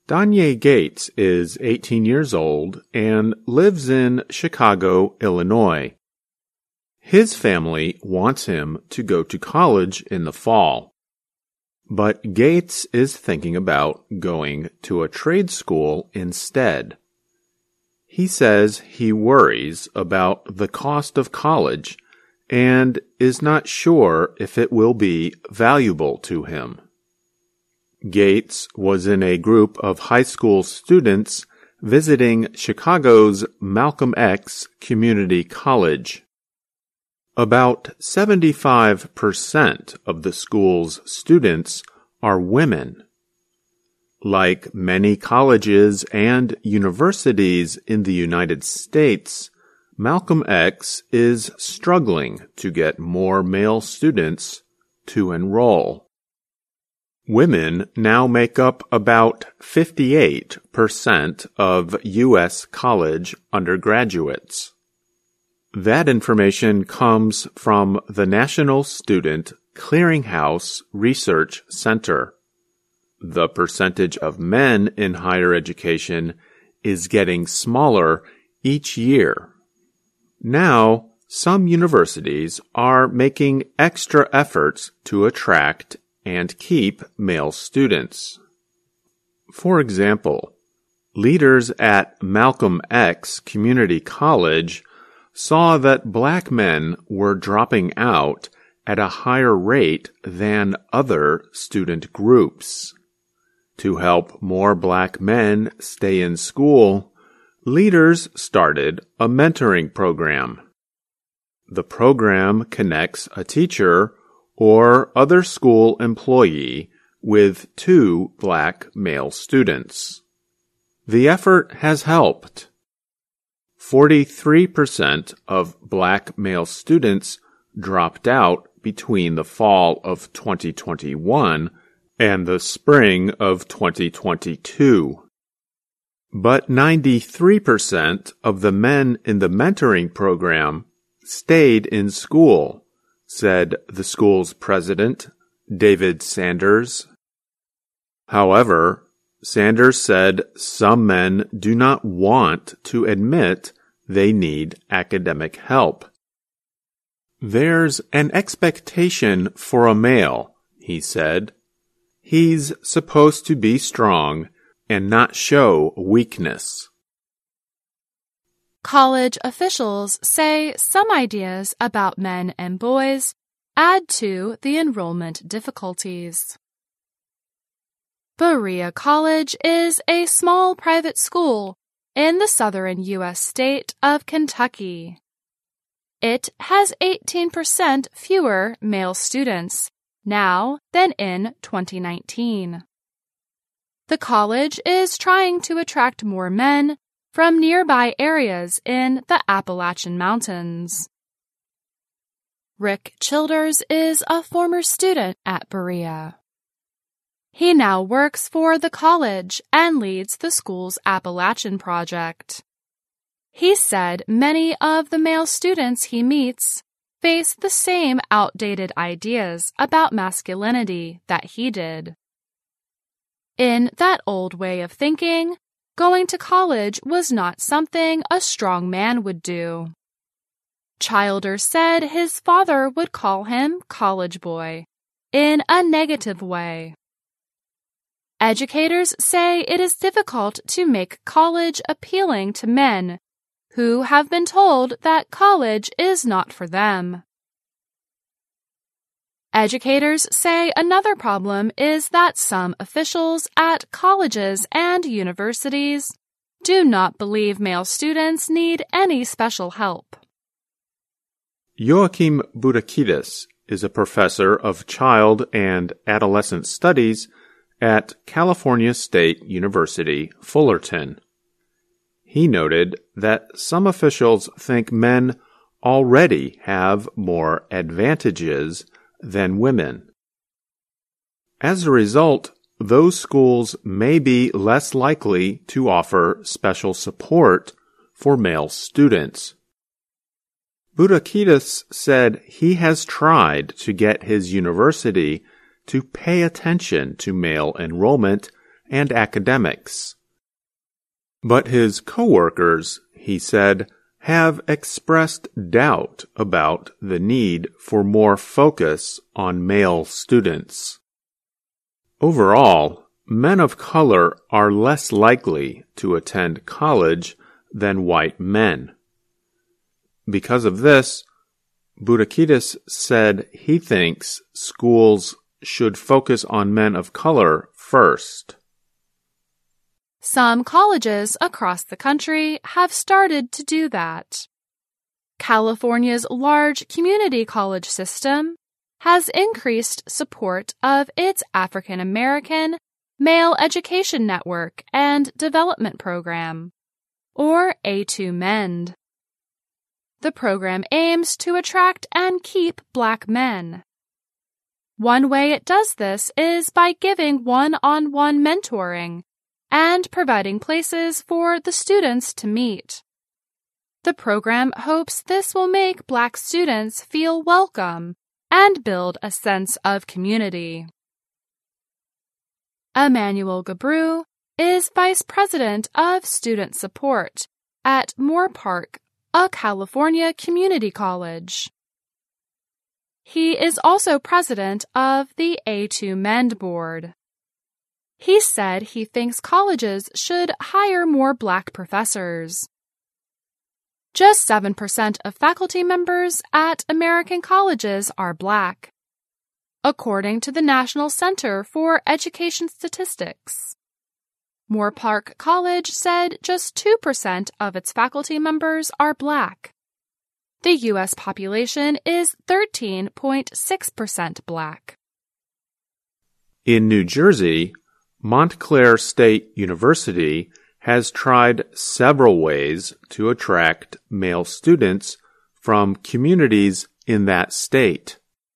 Danye Gates is 18 years old and lives in Chicago, Illinois. His family wants him to go to college in the fall. But Gates is thinking about going to a trade school instead. He says he worries about the cost of college and is not sure if it will be valuable to him. Gates was in a group of high school students visiting Chicago's Malcolm X Community College. About 75% of the school's students are women. Like many colleges and universities in the United States, Malcolm X is struggling to get more male students to enroll. Women now make up about 58% of U.S. college undergraduates. That information comes from the National Student Clearinghouse Research Center. The percentage of men in higher education is getting smaller each year. Now, some universities are making extra efforts to attract and keep male students. For example, leaders at Malcolm X Community College saw that black men were dropping out at a higher rate than other student groups. To help more black men stay in school, leaders started a mentoring program. The program connects a teacher or other school employee with 2 black male students. The effort has helped. 43% of black male students dropped out between the fall of 2021 and the spring of 2022. But 93% of the men in the mentoring program stayed in school, said the school's president, David Sanders. However, Sanders said some men do not want to admit they need academic help. There's an expectation for a male, he said. He's supposed to be strong and not show weakness. College officials say some ideas about men and boys add to the enrollment difficulties. Berea College is a small private school in the southern U.S. state of Kentucky. It has 18% fewer male students now than in 2019. The college is trying to attract more men from nearby areas in the Appalachian Mountains. Rick Childers is a former student at Berea. He now works for the college and leads the school's Appalachian Project. He said many of the male students he meets face the same outdated ideas about masculinity that he did. In that old way of thinking, going to college was not something a strong man would do. Childers said his father would call him college boy in a negative way. Educators say it is difficult to make college appealing to men who have been told that college is not for them. Educators say another problem is that some officials at colleges and universities do not believe male students need any special help. Joachim Boudakidis is a professor of child and adolescent studies at California State University, Fullerton. He noted that some officials think men already have more advantages than women. As a result, those schools may be less likely to offer special support for male students. Boudakidis said he has tried to get his university to pay attention to male enrollment and academics. But his coworkers, he said, have expressed doubt about the need for more focus on male students. Overall, men of color are less likely to attend college than white men. Because of this, Boudakidis said he thinks schools should focus on men of color first. Some colleges across the country have started to do that. California's large community college system has increased support of its African American Male Education Network and Development Program, or A2MEND. The program aims to attract and keep Black men. One way it does this is by giving one-on-one mentoring and providing places for the students to meet. The program hopes this will make Black students feel welcome and build a sense of community. Emmanuel Gabrou is Vice President of Student Support at Moorpark, a California community college. He is also president of the A2MEND board. He said he thinks colleges should hire more Black professors. Just 7% of faculty members at American colleges are Black, according to the National Center for Education Statistics. Moorpark College said just 2% of its faculty members are Black. The U.S. population is 13.6% Black. In New Jersey, Montclair State University has tried several ways to attract male students from communities in that state.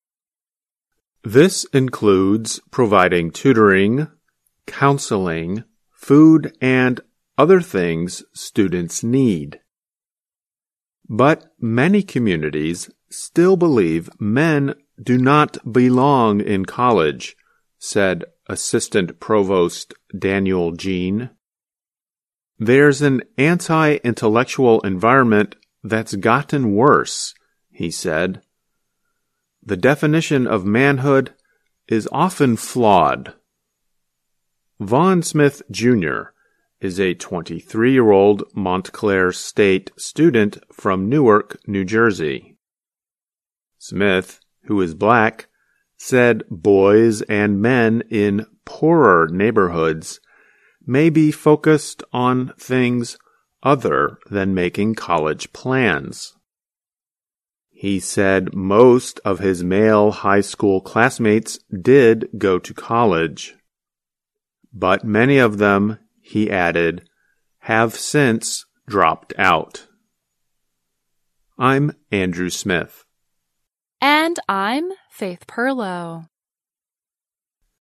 This includes providing tutoring, counseling, food, and other things students need. But many communities still believe men do not belong in college, said Assistant Provost Daniel Jean. There's an anti-intellectual environment that's gotten worse, he said. The definition of manhood is often flawed. Vaughn Smith, Jr. is a 23-year-old Montclair State student from Newark, New Jersey. Smith, who is Black, said boys and men in poorer neighborhoods may be focused on things other than making college plans. He said most of his male high school classmates did go to college, but many of them, he added, have since dropped out. I'm Andrew Smith. And I'm Faith Perlow.